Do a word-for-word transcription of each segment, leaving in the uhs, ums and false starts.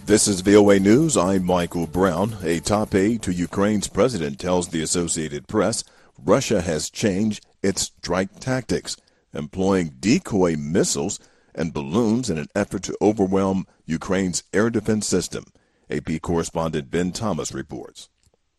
This is V O A News. I'm Michael Brown. A top aide to Ukraine's president tells the Associated Press Russia has changed its strike tactics, employing decoy missiles and balloons in an effort to overwhelm Ukraine's air defense system. A P correspondent Ben Thomas reports.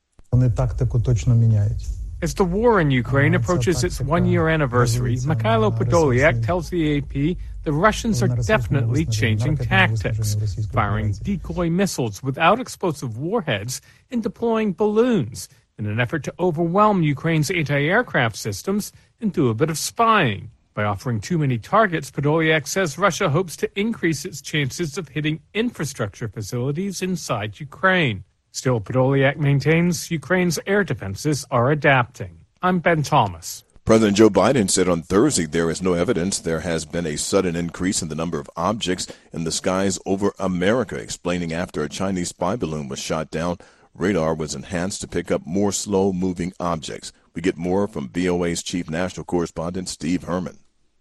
As the war in Ukraine approaches its one-year anniversary, Mikhailo Podolyak tells the A P the Russians are definitely changing tactics, firing decoy missiles without explosive warheads and deploying balloons in an effort to overwhelm Ukraine's anti-aircraft systems and do a bit of spying. By offering too many targets, Podolyak says Russia hopes to increase its chances of hitting infrastructure facilities inside Ukraine. Still, Podolyak maintains Ukraine's air defenses are adapting. I'm Ben Thomas. President Joe Biden said on Thursday there is no evidence there has been a sudden increase in the number of objects in the skies over America, explaining after a Chinese spy balloon was shot down, radar was enhanced to pick up more slow-moving objects. We get more from V O A's chief national correspondent, Steve Herman.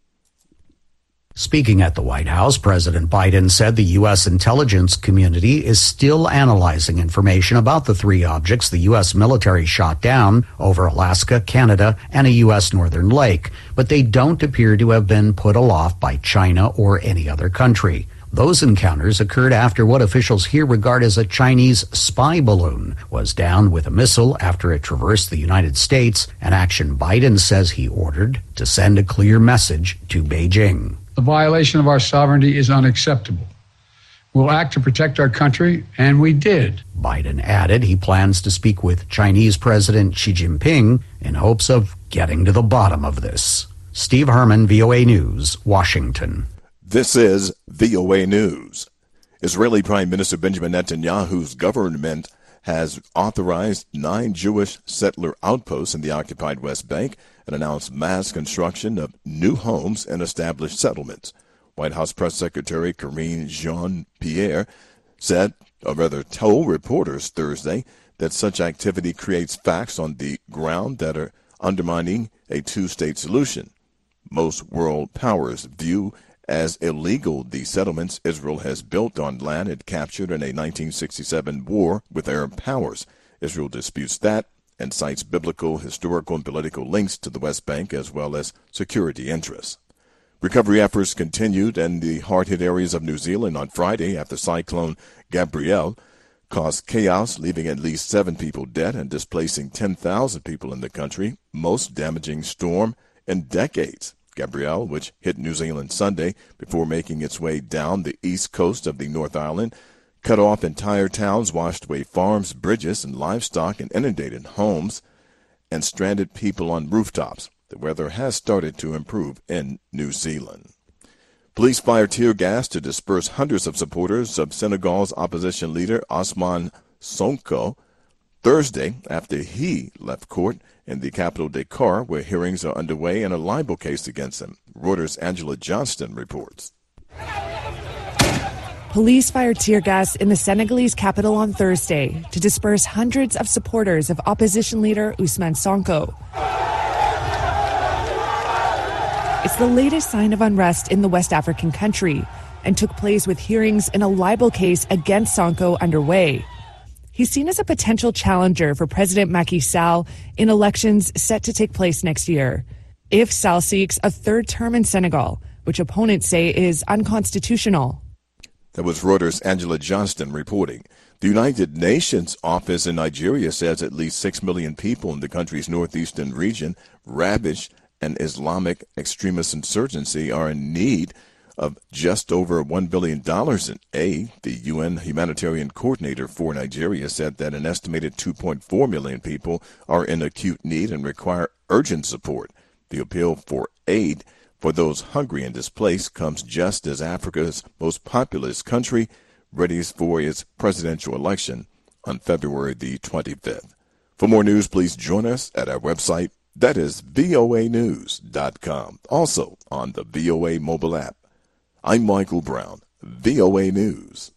Speaking at the White House, President Biden said the U S intelligence community is still analyzing information about the three objects the U S military shot down over Alaska, Canada, and a U S northern lake, but they don't appear to have been put aloft by China or any other country. Those encounters occurred after what officials here regard as a Chinese spy balloon was downed with a missile after it traversed the United States, an action Biden says he ordered to send a clear message to Beijing. The violation of our sovereignty is unacceptable. We'll act to protect our country, and we did. Biden added he plans to speak with Chinese President Xi Jinping in hopes of getting to the bottom of this. Steve Herman, V O A News, Washington. This is V O A News. Israeli Prime Minister Benjamin Netanyahu's government has authorized nine Jewish settler outposts in the occupied West Bank and announced mass construction of new homes and established settlements. White House Press Secretary Karine Jean-Pierre said, or rather told reporters Thursday, that such activity creates facts on the ground that are undermining a two-state solution. Most world powers view as illegal the settlements Israel has built on land it captured in a nineteen sixty-seven war with Arab powers. Israel disputes that and cites biblical, historical, and political links to the West Bank as well as security interests. Recovery efforts continued in the hard-hit areas of New Zealand on Friday after Cyclone Gabrielle caused chaos, leaving at least seven people dead and displacing ten thousand people in the country, most damaging storm in decades. Gabrielle, which hit New Zealand Sunday before making its way down the east coast of the North Island, cut off entire towns, washed away farms, bridges, and livestock, and inundated homes, and stranded people on rooftops. The weather has started to improve in New Zealand. Police fired tear gas to disperse hundreds of supporters of Senegal's opposition leader Ousmane Sonko Thursday after he left court in the capital Dakar, where hearings are underway in a libel case against him. Reuters' Angela Johnston reports. Police fired tear gas in the Senegalese capital on Thursday to disperse hundreds of supporters of opposition leader Ousmane Sonko. It's the latest sign of unrest in the West African country and took place with hearings in a libel case against Sonko underway. He's seen as a potential challenger for President Macky Sall in elections set to take place next year. If Sall seeks a third term in Senegal, which opponents say is unconstitutional. That was Reuters' Angela Johnston reporting. The United Nations office in Nigeria says at least six million people in the country's northeastern region, ravaged an Islamic extremist insurgency, are in need of just over one billion dollars in aid. The U N humanitarian coordinator for Nigeria said that an estimated two point four million people are in acute need and require urgent support. The appeal for aid for those hungry and displaced comes just as Africa's most populous country readies for its presidential election on February the twenty-fifth. For more news, please join us at our website. That is V O A news dot com. Also on the V O A mobile app. I'm Michael Brown, V O A News.